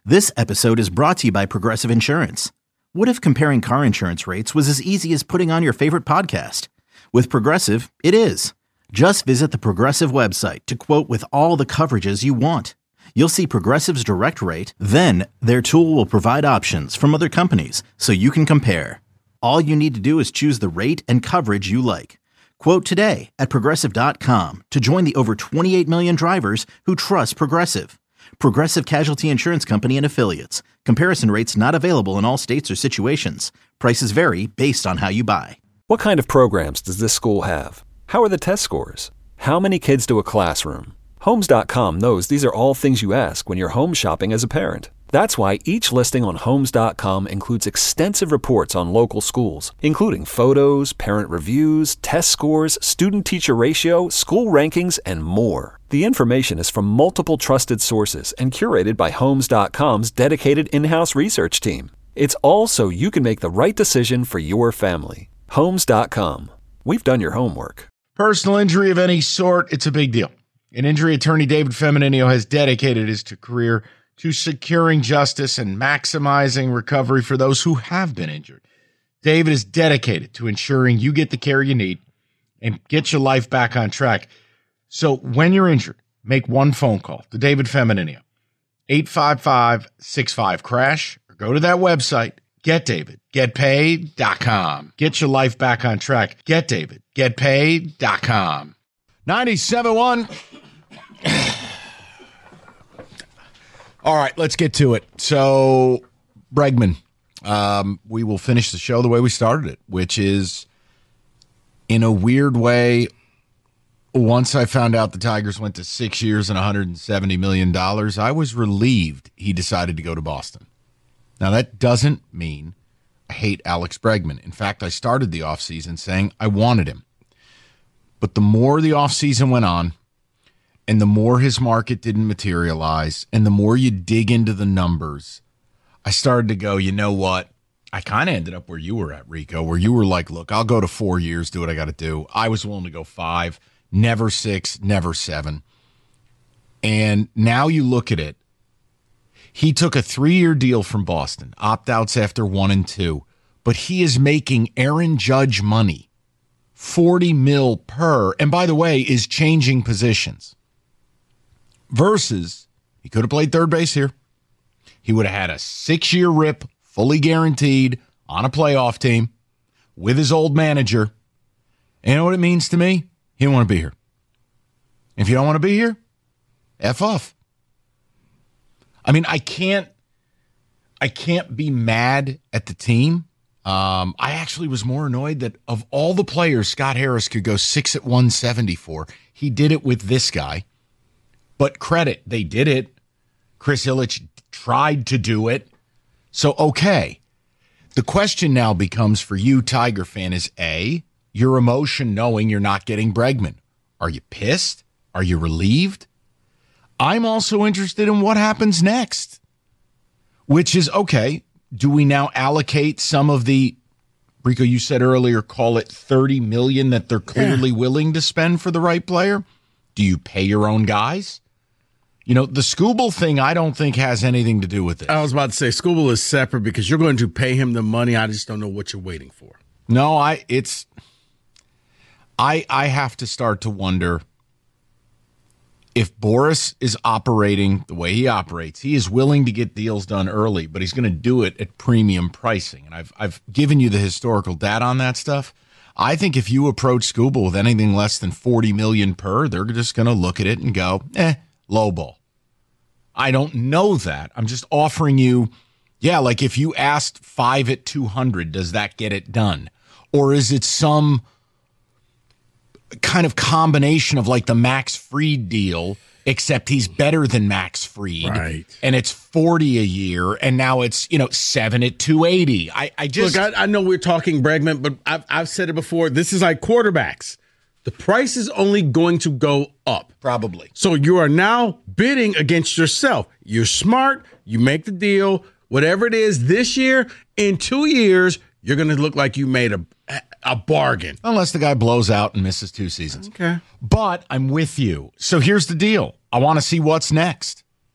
This episode is brought to you by Progressive Insurance. What if comparing car insurance rates was as easy as putting on your favorite podcast? With Progressive, it is. Just visit the Progressive website to quote with all the coverages you want. You'll see Progressive's direct rate, then their tool will provide options from other companies so you can compare. All you need to do is choose the rate and coverage you like. Quote today at Progressive.com to join the over 28 million drivers who trust Progressive. Progressive Casualty Insurance Company and Affiliates. Comparison rates not available in all states or situations. Prices vary based on how you buy. What kind of programs does this school have? How are the test scores? How many kids do a classroom? Homes.com knows these are all things you ask when you're home shopping as a parent. That's why each listing on Homes.com includes extensive reports on local schools, including photos, parent reviews, test scores, student-teacher ratio, school rankings, and more. The information is from multiple trusted sources and curated by Homes.com's dedicated in-house research team. It's all so you can make the right decision for your family. Homes.com. We've done your homework. Personal injury of any sort, it's a big deal. An injury attorney, David Feminino, has dedicated his career to securing justice and maximizing recovery for those who have been injured. David is dedicated to ensuring you get the care you need and get your life back on track. So when you're injured, make one phone call to David Feminino, 855-65-CRASH, or go to that website, GetDavid.GetPaid.com. Get your life back on track. GetDavid.GetPaid.com. 97.1. All right, let's get to it. So, Bregman, we will finish the show the way we started it, which is, in a weird way, once I found out the Tigers went to 6 years and $170 million, I was relieved he decided to go to Boston. Now, that doesn't mean I hate Alex Bregman. In fact, I started the offseason saying I wanted him. But the more the offseason went on, and the more his market didn't materialize, and the more you dig into the numbers, I started to go, you know what? I kind of ended up where you were at, Rico, where you were like, look, I'll go to 4 years, do what I got to do. I was willing to go 5, never 6, never 7. And now you look at it. He took a 3-year deal from Boston, opt-outs after 1 and 2, but he is making Aaron Judge money, $40 million per, and by the way, is changing positions. Versus, he could have played third base here. He would have had a 6-year rip, fully guaranteed, on a playoff team, with his old manager. And you know what it means to me? He don't want to be here. If you don't want to be here, F off. I mean, I can't be mad at the team. I actually was more annoyed that of all the players Scott Harris could go 6 at 174, he did it with this guy. But credit, they did it. Chris Ilitch tried to do it. So, okay. The question now becomes for you, Tiger fan, is A, your emotion knowing you're not getting Bregman. Are you pissed? Are you relieved? I'm also interested in what happens next, which is, okay, do we now allocate some of the, Rico, you said earlier, call it $30 million that they're clearly willing to spend for the right player? Do you pay your own guys? You know, the Skubal thing I don't think has anything to do with it. I was about to say Skubal is separate because you're going to pay him the money. I just don't know what you're waiting for. No, I have to start to wonder if Boris is operating the way he operates. He is willing to get deals done early, but he's going to do it at premium pricing. And I've given you the historical data on that stuff. I think if you approach Skubal with anything less than $40 million per, they're just going to look at it and go, lowball. I don't know that. I'm just offering you, like if you asked 5 at 200, does that get it done? Or is it some kind of combination of like the Max Fried deal, except he's better than Max Fried. Right. And it's 40 a year, and now it's, 7 at 280. I just look, I know we're talking Bregman, but I've said it before. This is like quarterbacks. The price is only going to go up. Probably. So you are now bidding against yourself. You're smart. You make the deal. Whatever it is this year, in 2 years, you're going to look like you made a bargain. Unless the guy blows out and misses 2 seasons. Okay. But I'm with you. So here's the deal. I want to see what's next.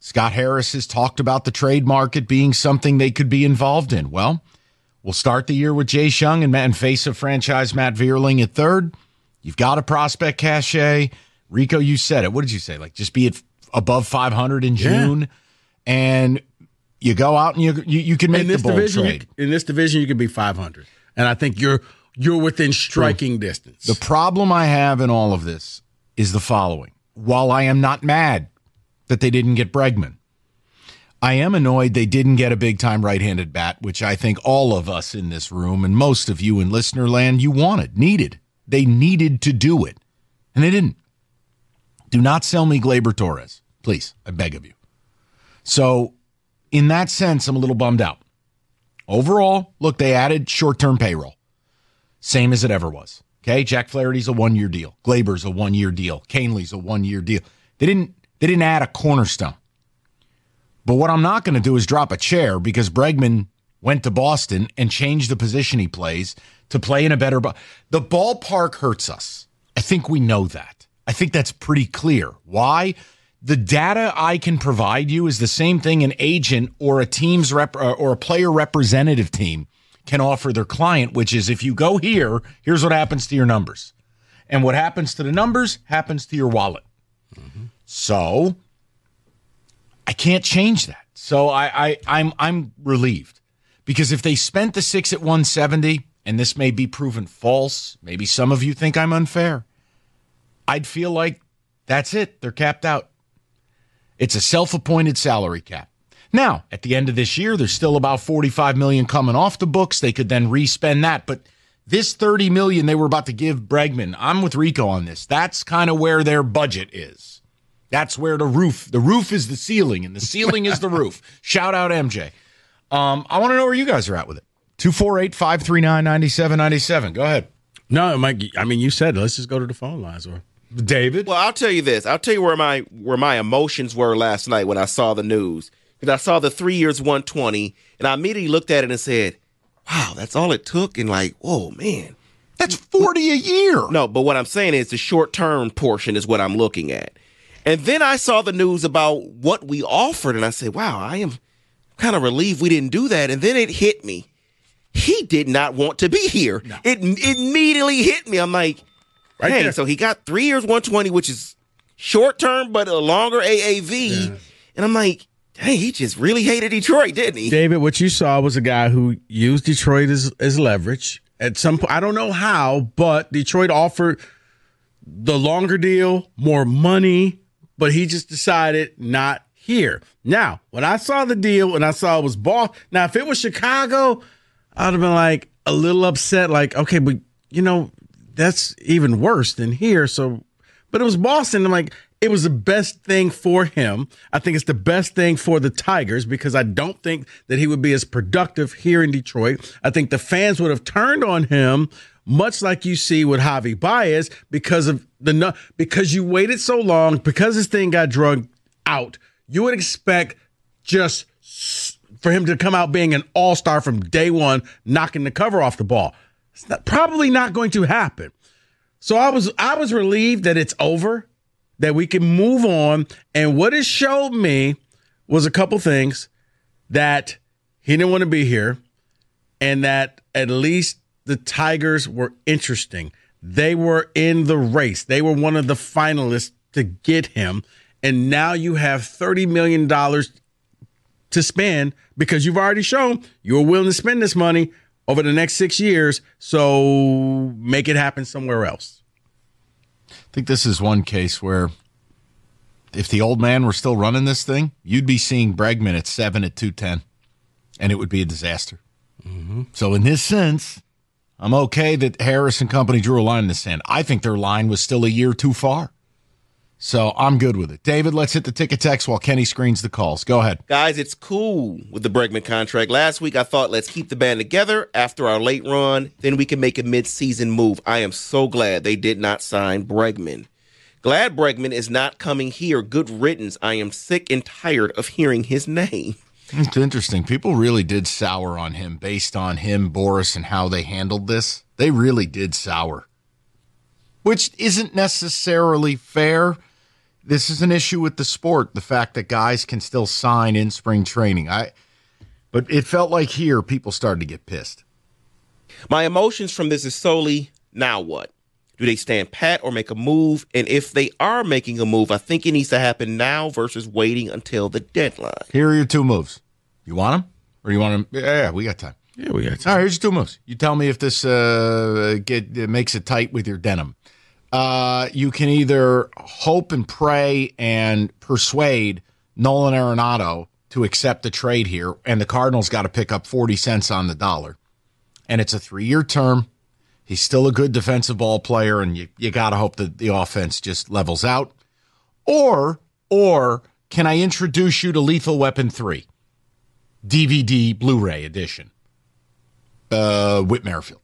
Scott Harris has talked about the trade market being something they could be involved in. Well, we'll start the year with Jay Shung and face of franchise Matt Vierling at third. You've got a prospect cachet. Rico, you said it. What did you say? Like, just be at above 500 in June, and you go out and you can make the bold trade. In this division, you could be 500, and I think you're within striking distance. The problem I have in all of this is the following. While I am not mad that they didn't get Bregman, I am annoyed they didn't get a big-time right-handed bat, which I think all of us in this room and most of you in listener land, you needed. They needed to do it, and they didn't. Do not sell me Gleyber Torres, please. I beg of you. So, in that sense, I'm a little bummed out. Overall, look, they added short-term payroll. Same as it ever was. Okay, Jack Flaherty's a one-year deal. Gleyber's a one-year deal. Caneley's a one-year deal. They didn't add a cornerstone. But what I'm not going to do is drop a chair because Bregman went to Boston and changed the position he plays to play in a better the ballpark hurts us. I think we know that. I think that's pretty clear. Why? The data I can provide you is the same thing an agent or a team's or a player representative team can offer their client, which is if you go here, here's what happens to your numbers. And what happens to the numbers happens to your wallet. Mm-hmm. So I can't change that. So I'm relieved. Because if they spent the 6 at 170, and this may be proven false, maybe some of you think I'm unfair, I'd feel like that's it. They're capped out. It's a self-appointed salary cap. Now, at the end of this year, there's still about $45 million coming off the books. They could then re-spend that. But this $30 million they were about to give Bregman, I'm with Rico on this. That's kind of where their budget is. That's where the roof is the ceiling, and the ceiling is the roof. Shout out MJ. I want to know where you guys are at with it. 248-539-9797. Go ahead. No, Mike, I mean, you said it. Let's just go to the phone lines. Or David? Well, I'll tell you this. I'll tell you where my emotions were last night when I saw the news. Because I saw the 3 years, 120, and I immediately looked at it and said, wow, that's all it took? And like, whoa, man. That's $40 a year. No, but what I'm saying is the short-term portion is what I'm looking at. And then I saw the news about what we offered, and I said, wow, I am kind of relieved we didn't do that. And then it hit me. He did not want to be here. No. It immediately hit me. I'm like, hey, so he got 3 years, 120, which is short-term, but a longer AAV. Yeah. And I'm like, hey, he just really hated Detroit, didn't he? David, what you saw was a guy who used Detroit as leverage. At some point, I don't know how, but Detroit offered the longer deal, more money, but he just decided not here. Now, when I saw the deal and I saw it was Boston, now if it was Chicago, I'd have been like a little upset, like, okay, but that's even worse than here. So, but it was Boston. I'm like, it was the best thing for him. I think it's the best thing for the Tigers because I don't think that he would be as productive here in Detroit. I think the fans would have turned on him, much like you see with Javi Baez, because you waited so long, because this thing got drugged out. You would expect just for him to come out being an all-star from day one, knocking the cover off the ball. It's probably not going to happen. So I was relieved that it's over, that we can move on. And what it showed me was a couple things, that he didn't want to be here and that at least the Tigers were interesting. They were in the race. They were one of the finalists to get him. And now you have $30 million to spend because you've already shown you're willing to spend this money over the next 6 years. So make it happen somewhere else. I think this is one case where if the old man were still running this thing, you'd be seeing Bregman at 7 at 210, and it would be a disaster. Mm-hmm. So in this sense, I'm okay that Harris and company drew a line in the sand. I think their line was still a year too far. So I'm good with it. David, let's hit the ticket text while Kenny screens the calls. Go ahead. Guys, it's cool with the Bregman contract. Last week I thought let's keep the band together after our late run. Then we can make a mid-season move. I am so glad they did not sign Bregman. Glad Bregman is not coming here. Good riddance. I am sick and tired of hearing his name. It's interesting. People really did sour on him based on him, Boris, and how they handled this. They really did sour, which isn't necessarily fair. this is an issue with the sport, the fact that guys can still sign in spring training. But it felt like here people started to get pissed. My emotions from this is solely, now what? Do they stand pat or make a move? And if they are making a move, I think it needs to happen now versus waiting until the deadline. Here are your two moves. You want them? Or you want them? Yeah, we got time. Yeah, we got time. All right, here's your two moves. You tell me if this makes it tight with your denim. You can either hope and pray and persuade Nolan Arenado to accept the trade here, and the Cardinals got to pick up 40 cents on the dollar. And it's a 3-year term. He's still a good defensive ball player, and you got to hope that the offense just levels out. Or can I introduce you to Lethal Weapon 3, DVD Blu-ray edition, Whit Merrifield.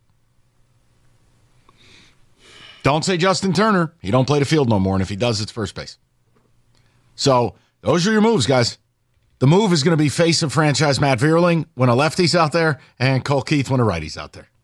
Don't say Justin Turner. He don't play the field no more, and if he does, it's first base. So those are your moves, guys. The move is going to be face of franchise Matt Vierling when a lefty's out there, and Cole Keith when a righty's out there.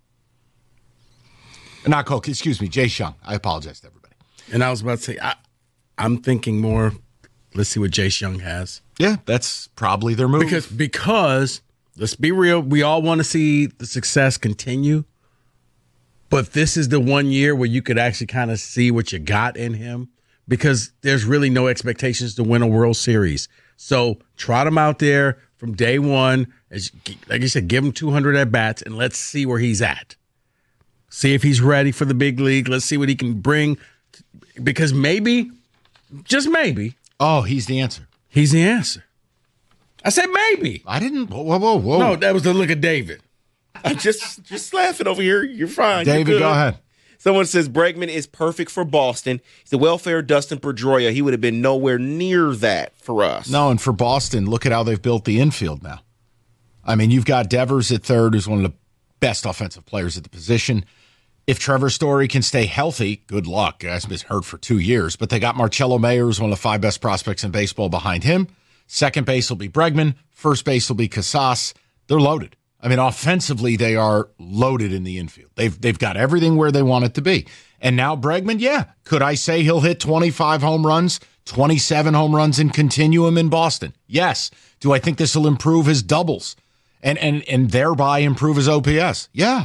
Not Cole, excuse me, Jace Young. I apologize to everybody. And I was about to say, I'm thinking more, let's see what Jace Young has. Yeah, that's probably their move. Because let's be real, we all want to see the success continue. But this is the 1 year where you could actually kind of see what you got in him, because there's really no expectations to win a World Series. So trot him out there from day one. Like you said, give him 200 at-bats, and let's see where he's at. See if he's ready for the big league. Let's see what he can bring. Because maybe, just maybe. Oh, he's the answer. He's the answer. I said maybe. I didn't. Whoa. No, that was the look of David. I'm just laughing over here. You're fine. David, go ahead. Someone says Bregman is perfect for Boston. He's the welfare Dustin Pedroia. He would have been nowhere near that for us. No, and for Boston, look at how they've built the infield now. I mean, you've got Devers at third, who's one of the best offensive players at the position. If Trevor Story can stay healthy, good luck. Guy's been hurt for 2 years. But they got Marcelo Mayer, who's one of the 5 best prospects in baseball, behind him. Second base will be Bregman. First base will be Casas. They're loaded. I mean, offensively, they are loaded in the infield. They've got everything where they want it to be. And now Bregman, yeah. Could I say he'll hit 25 home runs, 27 home runs, and continue him in Boston? Yes. Do I think this will improve his doubles and thereby improve his OPS? Yeah.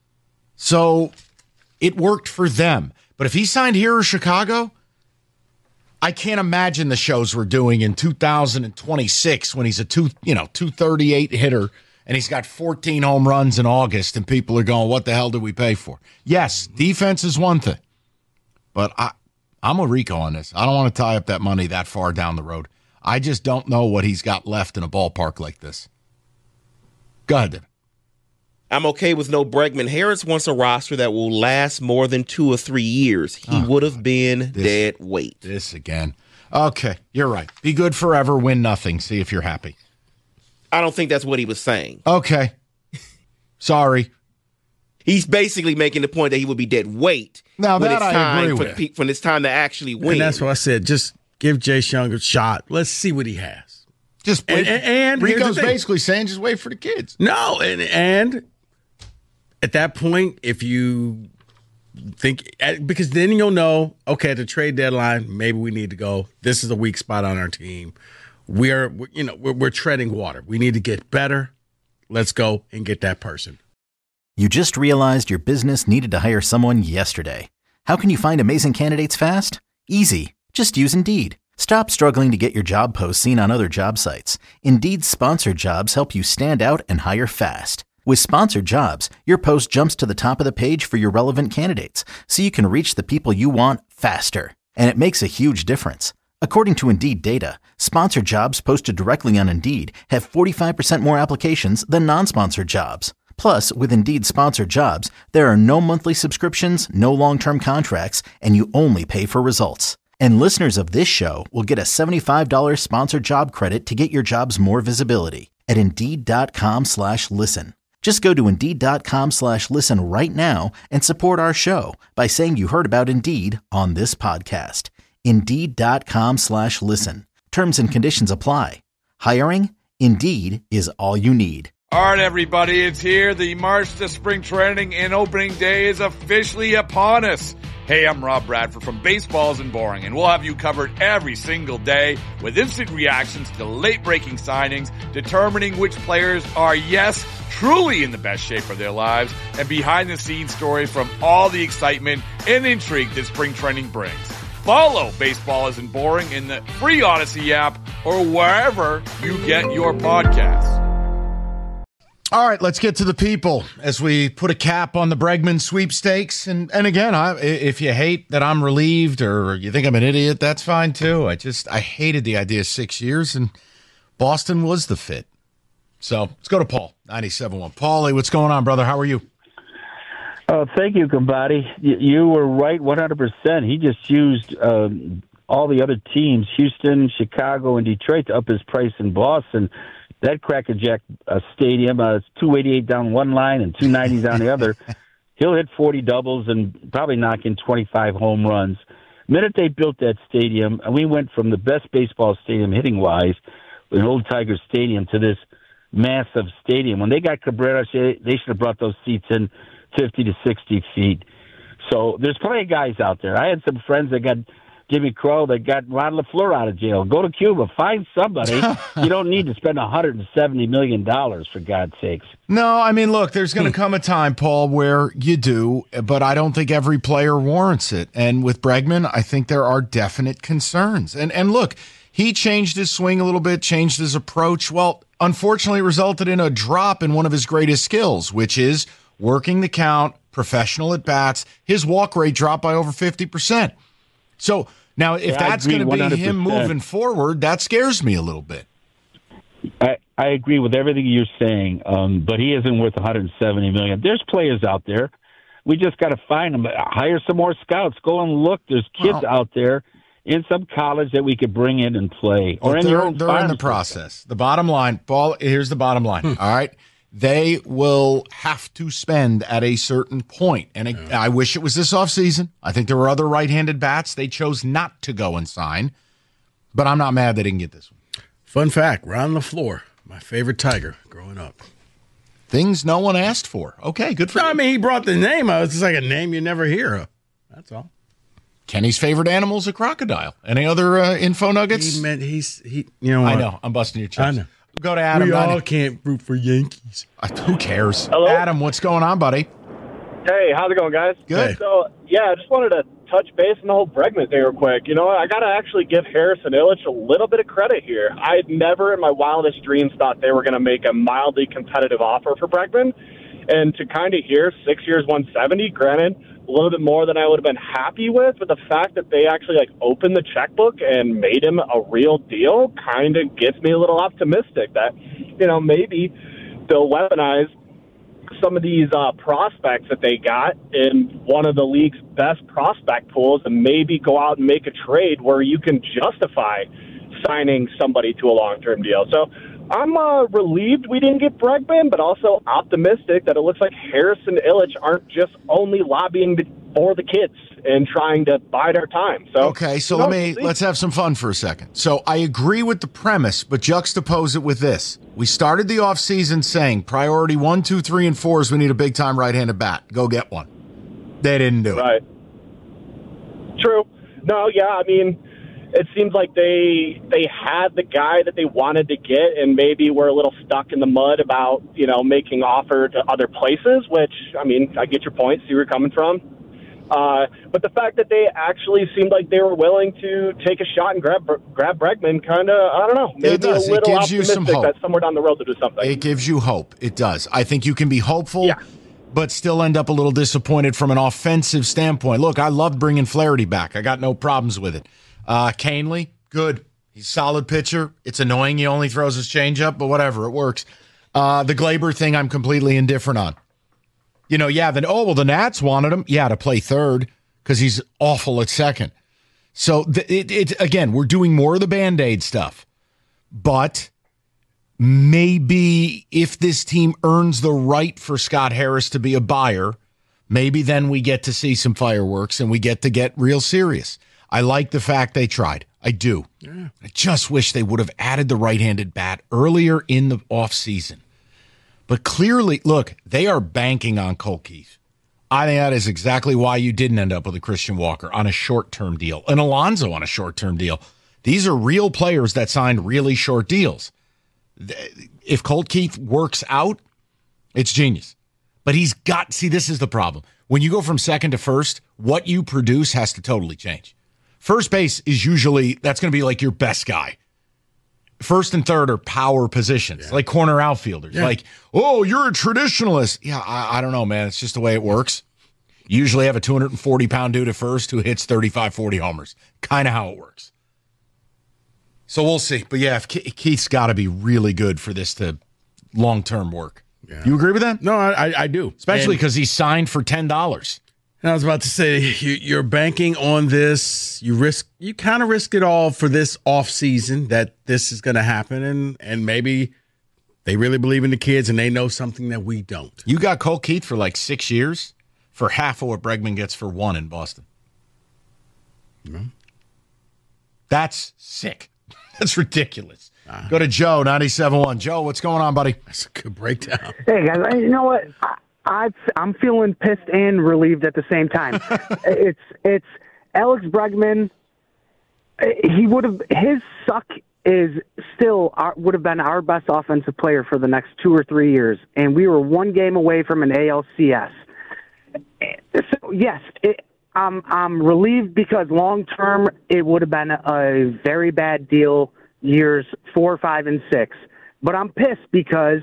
So it worked for them. But if he signed here or Chicago, I can't imagine the shows we're doing in 2026 when he's a 238 hitter and he's got 14 home runs in August and people are going, what the hell did we pay for? Yes, defense is one thing. But I'm a Rico on this. I don't want to tie up that money that far down the road. I just don't know what he's got left in a ballpark like this. Go ahead, David. I'm okay with no Bregman. Harris wants a roster that will last more than 2 or 3 years. He would have been dead weight. This again. Okay, you're right. Be good forever, win nothing. See if you're happy. I don't think that's what he was saying. Okay. Sorry. He's basically making the point that he would be dead weight. Now that I agree with. When it's time to actually win. And that's what I said. Just give Jace Young a shot. Let's see what he has. Just wait. And Rico's basically saying just wait for the kids. No, and at that point, if you think, because then you'll know, okay, at the trade deadline, maybe we need to go. This is a weak spot on our team. We're treading water. We need to get better. Let's go and get that person. You just realized your business needed to hire someone yesterday. How can you find amazing candidates fast? Easy. Just use Indeed. Stop struggling to get your job posts seen on other job sites. Indeed's sponsored jobs help you stand out and hire fast. With sponsored jobs, your post jumps to the top of the page for your relevant candidates, so you can reach the people you want faster. And it makes a huge difference. According to Indeed data, sponsored jobs posted directly on Indeed have 45% more applications than non-sponsored jobs. Plus, with Indeed sponsored jobs, there are no monthly subscriptions, no long-term contracts, and you only pay for results. And listeners of this show will get a $75 sponsored job credit to get your jobs more visibility at Indeed.com/listen. Just go to Indeed.com/listen right now and support our show by saying you heard about Indeed on this podcast. Indeed.com/listen. Terms and conditions apply. Hiring? Indeed is all you need. All right, everybody, it's here. The March to Spring Training and opening day is officially upon us. Hey, I'm Rob Bradford from Baseball Isn't Boring, and we'll have you covered every single day with instant reactions to late-breaking signings, determining which players are, yes, truly in the best shape of their lives, and behind-the-scenes stories from all the excitement and intrigue that spring training brings. Follow Baseball Isn't Boring in the free Odyssey app or wherever you get your podcasts. All right, let's get to the people as we put a cap on the Bregman sweepstakes. And again, if you hate that I'm relieved or you think I'm an idiot, that's fine too. I hated the idea of 6 years, and Boston was the fit. So let's go to Paul, 97.1. Paulie, what's going on, brother? How are you? Thank you, Kumbadi. You were right 100%. He just used all the other teams, Houston, Chicago, and Detroit, to up his price in Boston. That Crackerjack stadium, it's 288 down one line and 290 down the other. He'll hit 40 doubles and probably knock in 25 home runs. The minute they built that stadium, and we went from the best baseball stadium hitting-wise, an old Tiger Stadium, to this massive stadium. When they got Cabrera, they should have brought those seats in 50 to 60 feet. So there's plenty of guys out there. I had some friends that got Jimmy Crowe that got Ron LaFleur out of jail. Go to Cuba. Find somebody. You don't need to spend $170 million, for God's sakes. No, I mean, look, there's going to come a time, Paul, where you do, but I don't think every player warrants it. And with Bregman, I think there are definite concerns. And look, he changed his swing a little bit, changed his approach. Well, unfortunately, it resulted in a drop in one of his greatest skills, which is working the count, professional at bats. His walk rate dropped by over 50%. So now, if that's going to be 100%. Him moving forward, that scares me a little bit. I agree with everything you're saying, but he isn't worth $170 million. There's players out there. We just got to find them. Hire some more scouts. Go and look. There's kids out there in some college that we could bring in and play. Or in your own they're in the process. The bottom line, Paul, here's the bottom line. All right. They will have to spend at a certain point. And I wish it was this offseason. I think there were other right-handed bats they chose not to go and sign. But I'm not mad they didn't get this one. Fun fact, Ron LaFleur, my favorite Tiger growing up. Things no one asked for. Okay, good for you. I mean, he brought the name out. It's just like a name you never hear of. That's all. Kenny's favorite animal is a crocodile. Any other info nuggets? He you know what? I know. I'm busting your chops. I know. Go to Adam. We all can't root for Yankees. Who cares? Hello? Adam, what's going on, buddy? Hey, how's it going, guys? Good. Hey. So, I just wanted to touch base on the whole Bregman thing real quick. You know, I got to actually give Harrison Illich a little bit of credit here. I had never in my wildest dreams thought they were going to make a mildly competitive offer for Bregman. And to kind of hear 6 years, 170, granted, a little bit more than I would have been happy with, but the fact that they actually opened the checkbook and made him a real deal kind of gets me a little optimistic that, maybe they'll weaponize some of these prospects that they got in one of the league's best prospect pools and maybe go out and make a trade where you can justify signing somebody to a long-term deal. So I'm relieved we didn't get Bregman, but also optimistic that it looks like Harrison Illich aren't just only lobbying for the kids and trying to bide our time. So okay, so let's have some fun for a second. So I agree with the premise, but juxtapose it with this. We started the offseason saying priority 1, 2, 3, and 4 is we need a big-time right-handed bat. Go get one. They didn't do it. Right. True. No, yeah, I mean, it seems like they had the guy that they wanted to get and maybe were a little stuck in the mud about, making offer to other places, which, I mean, I get your point, see where you're coming from. But the fact that they actually seemed like they were willing to take a shot and grab Bregman kind of, I don't know, maybe a little optimistic that somewhere down the road to do something. It gives you hope. It does. I think you can be hopeful, but still end up a little disappointed from an offensive standpoint. Look, I loved bringing Flaherty back. I got no problems with it. Canely, good. He's a solid pitcher. It's annoying he only throws his changeup, but whatever, it works. The Glaber thing I'm completely indifferent on. The Nats wanted him, to play third because he's awful at second. So, again, we're doing more of the Band-Aid stuff. But maybe if this team earns the right for Scott Harris to be a buyer, maybe then we get to see some fireworks and we get to get real serious. I like the fact they tried. I do. Yeah. I just wish they would have added the right-handed bat earlier in the offseason. But clearly, look, they are banking on Colt Keith. I think that is exactly why you didn't end up with a Christian Walker on a short-term deal, an Alonso on a short-term deal. These are real players that signed really short deals. If Colt Keith works out, it's genius. But he's got, see, this is the problem. When you go from second to first, what you produce has to totally change. First base is usually, that's going to be like your best guy. First and third are power positions, like corner outfielders. Like, oh, you're a traditionalist. Yeah, I don't know, man. It's just the way it works. You usually have a 240-pound dude at first who hits 35, 40 homers. Kind of how it works. So we'll see. But yeah, if Keith's got to be really good for this to long-term work. Yeah. You agree with that? No, I do. Especially because he's signed for $10. And I was about to say, you're banking on this. You kind of risk it all for this offseason that this is going to happen. And maybe they really believe in the kids and they know something that we don't. You got Colt Keith for like 6 years for half of what Bregman gets for one in Boston. Mm-hmm. That's sick. That's ridiculous. Go to Joe, 97.1. Joe, what's going on, buddy? That's a good breakdown. Hey, guys, you know what? I'm feeling pissed and relieved at the same time. It's Alex Bregman. His suck is still would have been our best offensive player for the next 2 or 3 years, and we were one game away from an ALCS. So yes, I'm relieved because long term it would have been a very bad deal. Years 4, 5, and 6, but I'm pissed because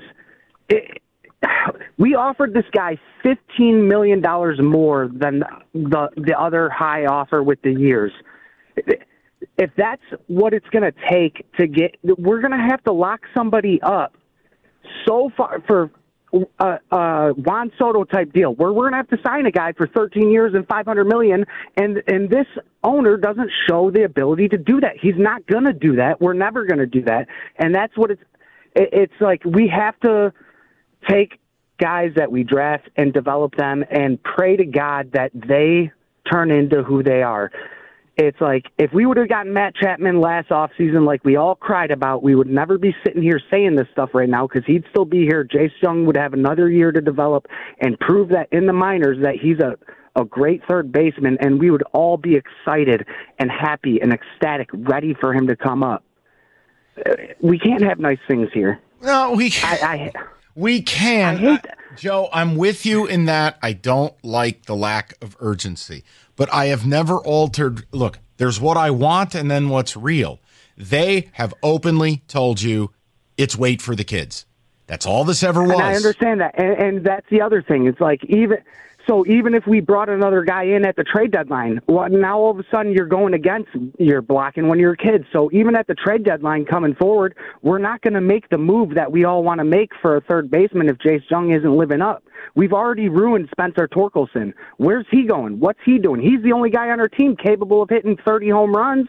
we offered this guy $15 million more than the other high offer with the years. If that's what it's going to take to get, we're going to have to lock somebody up so far for Juan Soto type deal where we're going to have to sign a guy for 13 years and $500 million, and this owner doesn't show the ability to do that. He's not going to do that. We're never going to do that, and that's what it's like. We have to take guys that we draft and develop them and pray to God that they turn into who they are. It's like if we would have gotten Matt Chapman last offseason like we all cried about, we would never be sitting here saying this stuff right now because he'd still be here. Jace Jung would have another year to develop and prove that in the minors that he's a great third baseman, and we would all be excited and happy and ecstatic, ready for him to come up. We can't have nice things here. No, we can't. We can. I hate that. Joe, I'm with you in that I don't like the lack of urgency. But I have never altered. Look, there's what I want and then what's real. They have openly told you it's wait for the kids. That's all this ever was. And I understand that. And that's the other thing. It's like even if we brought another guy in at the trade deadline, well, now all of a sudden you're blocking one of your kids. So even at the trade deadline coming forward, we're not going to make the move that we all want to make for a third baseman if Jace Jung isn't living up. We've already ruined Spencer Torkelson. Where's he going? What's he doing? He's the only guy on our team capable of hitting 30 home runs.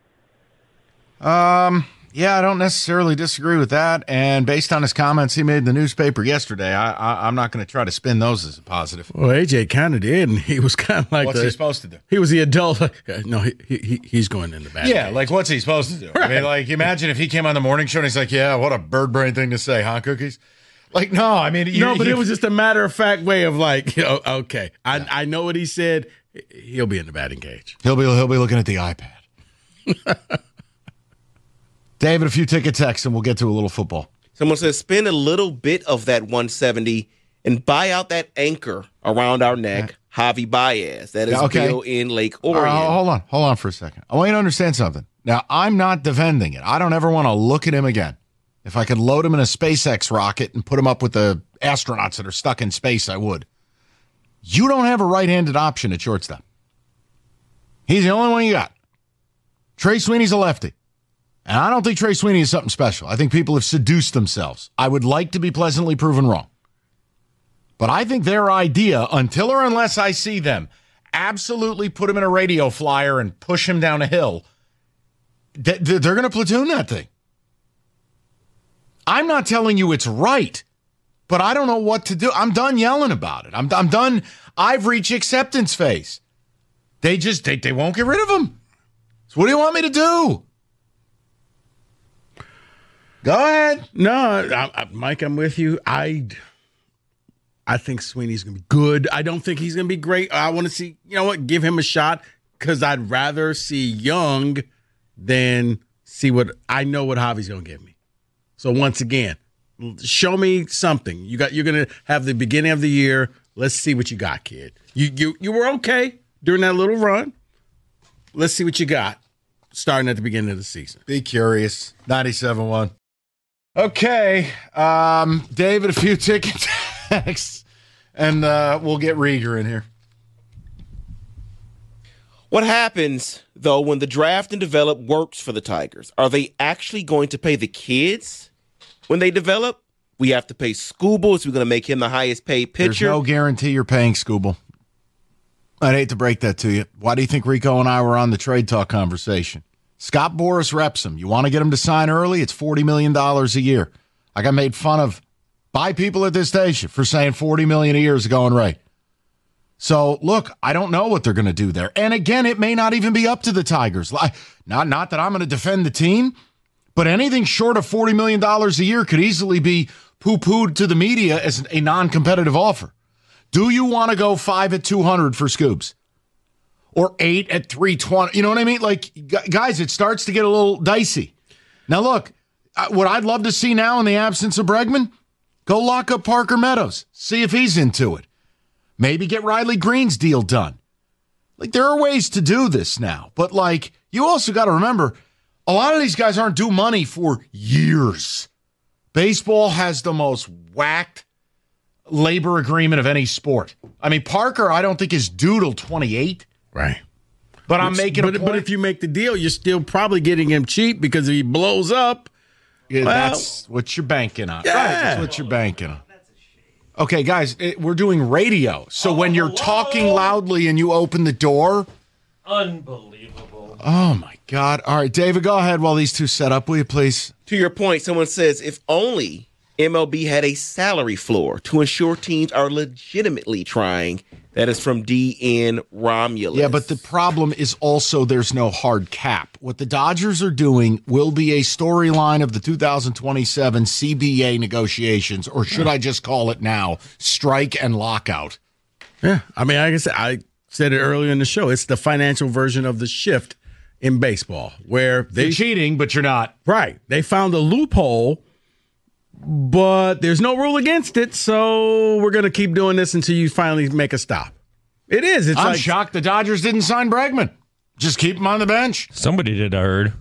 Yeah, I don't necessarily disagree with that. And based on his comments he made in the newspaper yesterday, I'm not going to try to spin those as a positive. Well, AJ kind of did, and he was kind of like, what's he supposed to do? He was the adult. No, he's going in the back. Yeah, like what's he supposed to do? Right. I mean, like imagine if he came on the morning show and he's like, "Yeah, what a bird brain thing to say, huh, Cookies?" Like, no, I mean, it was just a matter of fact way of like, okay, I know what he said. He'll be in the batting cage. He'll be looking at the iPad. David, a few ticket texts and we'll get to a little football. Someone says spend a little bit of that 170 and buy out that anchor around our neck, Javi Baez. That is still in Lake Orion. Hold on for a second. I want you to understand something. Now, I'm not defending it. I don't ever want to look at him again. If I could load him in a SpaceX rocket and put him up with the astronauts that are stuck in space, I would. You don't have a right-handed option at shortstop. He's the only one you got. Trey Sweeney's a lefty. And I don't think Trey Sweeney is something special. I think people have seduced themselves. I would like to be pleasantly proven wrong. But I think their idea, until or unless I see them, absolutely put him in a radio flyer and push him down a hill, they're going to platoon that thing. I'm not telling you it's right, but I don't know what to do. I'm done yelling about it. I'm done. I've reached acceptance phase. They won't get rid of him. So what do you want me to do? Go ahead. No, Mike, I'm with you. I think Sweeney's going to be good. I don't think he's going to be great. I want to see, give him a shot because I'd rather see Young than see what Javi's going to give me. So once again, show me something. You're going to have the beginning of the year. Let's see what you got, kid. You were okay during that little run. Let's see what you got starting at the beginning of the season. Be curious. 97.1. Okay. David, a few tickets. And we'll get Rieger in here. What happens, though, when the draft and develop works for the Tigers? Are they actually going to pay the kids when they develop? We have to pay Skubal. So we're going to make him the highest paid pitcher. There's no guarantee you're paying Skubal. I'd hate to break that to you. Why do you think Rico and I were on the trade talk conversation? Scott Boras reps him. You want to get him to sign early? It's $40 million a year. I got made fun of by people at this station for saying $40 million a year is going right. So, look, I don't know what they're going to do there. And again, it may not even be up to the Tigers. Not that I'm going to defend the team, but anything short of $40 million a year could easily be poo-pooed to the media as a non-competitive offer. Do you want to go 5 at 200 for Scoobs? Or 8 at 320? You know what I mean? Like, guys, it starts to get a little dicey. Now, look, what I'd love to see now in the absence of Bregman, go lock up Parker Meadows. See if he's into it. Maybe get Riley Green's deal done. Like, there are ways to do this now. But, like, you also got to remember, a lot of these guys aren't due money for years. Baseball has the most whacked labor agreement of any sport. I mean, Parker, I don't think is due till 28. Right. But I'm making a point. But if you make the deal, you're still probably getting him cheap because if he blows up. Yeah, that's what you're banking on. Yeah. Right, that's what you're banking on. Okay, guys, we're doing radio. So when you're talking loudly and you open the door. Unbelievable. Oh, my God. All right, David, go ahead while these two set up, will you please? To your point, someone says, if only MLB had a salary floor to ensure teams are legitimately trying. That is from DN Romulus. Yeah, but the problem is also there's no hard cap. What the Dodgers are doing will be a storyline of the 2027 CBA negotiations, or should I just call it now, strike and lockout? Yeah, I mean, I said it earlier in the show. It's the financial version of the shift in baseball, where you're cheating, but you're not. Right. They found a loophole, but there's no rule against it, so we're going to keep doing this until you finally make a stop. It is. I'm shocked the Dodgers didn't sign Bregman. Just keep him on the bench. Somebody did, I heard.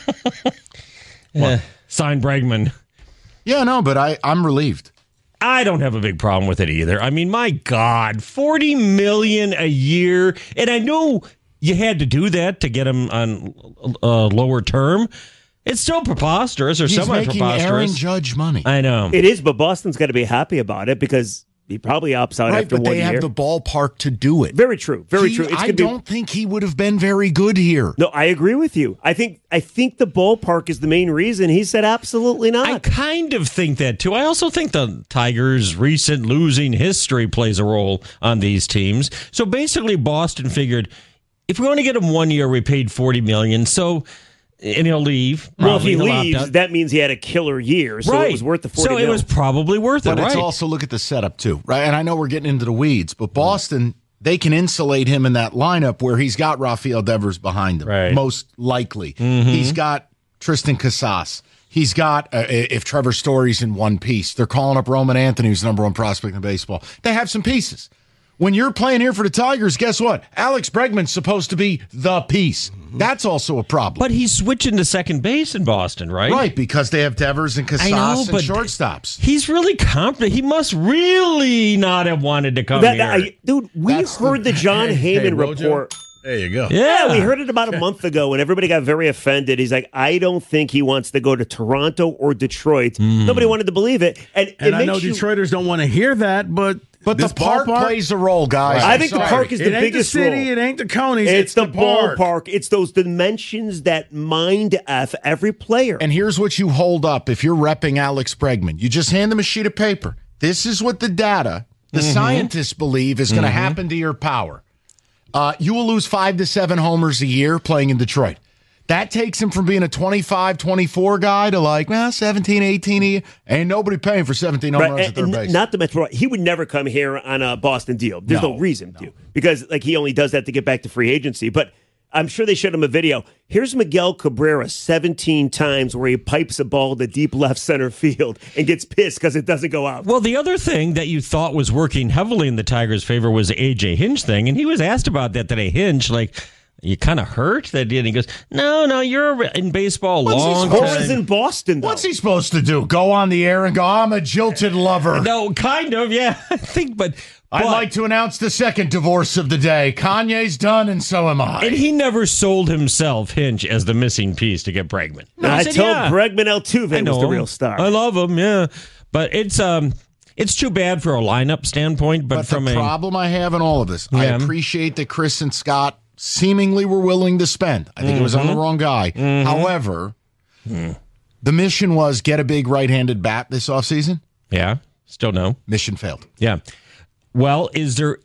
Sign Bregman. Yeah, no, but I'm relieved. I don't have a big problem with it either. I mean, my God, $40 million a year. And I know you had to do that to get him on a lower term. It's still preposterous or semi-preposterous. He's making Aaron Judge money. I know. It is, but Boston's got to be happy about it because he probably opts out after 1 year. Right, but they have the ballpark to do it. Very true. Very true. I don't think he would have been very good here. No, I agree with you. I think the ballpark is the main reason. He said absolutely not. I kind of think that, too. I also think the Tigers' recent losing history plays a role on these teams. So basically, Boston figured, if we want to get him 1 year, we paid $40 million. So... And he'll leave. Well, if he leaves, that means he had a killer year, so right. It was worth the $40 So it was probably worth it, But it's also, look at the setup, too, right? And I know we're getting into the weeds, but Boston, they can insulate him in that lineup where he's got Rafael Devers behind him, most likely. Mm-hmm. He's got Tristan Casas. He's got, if Trevor Story's in one piece, they're calling up Roman Anthony, who's the number one prospect in baseball. They have some pieces. When you're playing here for the Tigers, guess what? Alex Bregman's supposed to be the piece. That's also a problem. But he's switching to second base in Boston, right? Right, because they have Devers and Casas and shortstops. He's really confident. He must really not have wanted to come here. Dude, we heard the John Heyman report. There you go. Yeah, we heard it about a month ago, and everybody got very offended. He's like, I don't think he wants to go to Toronto or Detroit. Nobody wanted to believe it. And I know Detroiters don't want to hear that, but the park plays a role, guys. I think the park is the biggest role. It ain't the city, role. it ain't the conies, it's the park. ballpark. It's those dimensions that mind F every player. And here's what you hold up if you're repping Alex Bregman. You just hand them a sheet of paper. This is what the data, the scientists believe is going to happen to your power. You will lose 5 to 7 homers a year playing in Detroit. That takes him from being a 25, 24 guy to like 17, 18. Ain't nobody paying for 17 home runs at third base. Not the Mets. He would never come here on a Boston deal. There's no reason to, because like he only does that to get back to free agency. But I'm sure they showed him a video. Here's Miguel Cabrera 17 times where he pipes a ball to deep left center field and gets pissed because it doesn't go out. Well, the other thing that you thought was working heavily in the Tigers' favor was the A.J. Hinch thing, and he was asked about that today. Hinch, like, you kind of hurt that did. He goes, no, you're in baseball long time. Or is in Boston, though. What's he supposed to do? Go on the air and go, I'm a jilted lover. No, kind of, yeah. I think, but I'd like to announce the second divorce of the day. Kanye's done, and so am I. And he never sold himself, Hinch, as the missing piece to get Bregman. No, I told Bregman Altuve was the real star. I love him, yeah. But it's too bad for a lineup standpoint. But from the problem I have in all of this, I appreciate that Chris and Scott seemingly were willing to spend. I think it was on the wrong guy. However, the mission was get a big right-handed bat this offseason. Yeah, still no. Mission failed. Yeah. Well, is there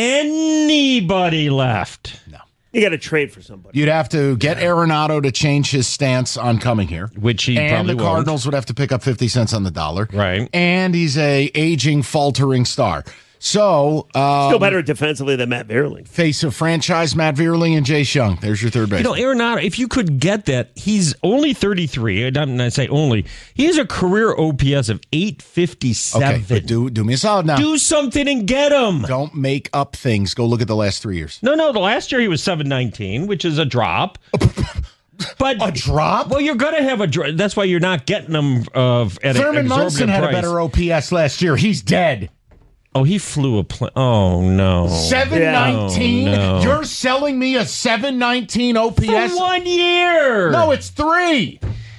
anybody left? No. You got to trade for somebody. You'd have to get Arenado to change his stance on coming here. Which he probably And the Cardinals would have to pick up 50 cents on the dollar. Right. And he's a aging, faltering star. So still better defensively than Matt Vierling. Face of franchise, Matt Vierling and Jay Shung. There's your third base. Arenado, if you could get that, he's only 33. I say only. He has a career OPS of 857. Okay, but do me a solid now. Do something and get him. Don't make up things. Go look at the last 3 years. No. The last year he was 719, which is a drop. But a drop? Well, you're going to have a drop. That's why you're not getting them at an exorbitant Thurman Munson had price. a better OPS last year. He's dead. Oh, he flew a plane. Oh, no. 719? Oh, no. You're selling me a 719 OPS? For 1 year. No, it's 3.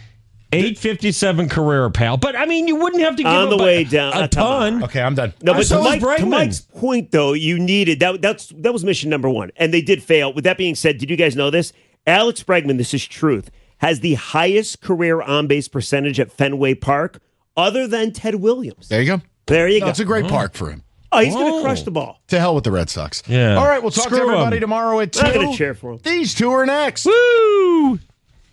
857 career, pal. But, I mean, you wouldn't have to give on the way down a ton. Okay, I'm done. No, but So to Mike's point, though, you needed that was mission number one, and they did fail. With that being said, did you guys know this? Alex Bregman, this is truth, has the highest career on-base percentage at Fenway Park, other than Ted Williams. There you go. There you go. It's a great park for him. Oh, he's going to crush the ball. To hell with the Red Sox. Yeah. All right, we'll talk to everybody tomorrow at 2. I'm going to cheer for him. These two are next. Woo!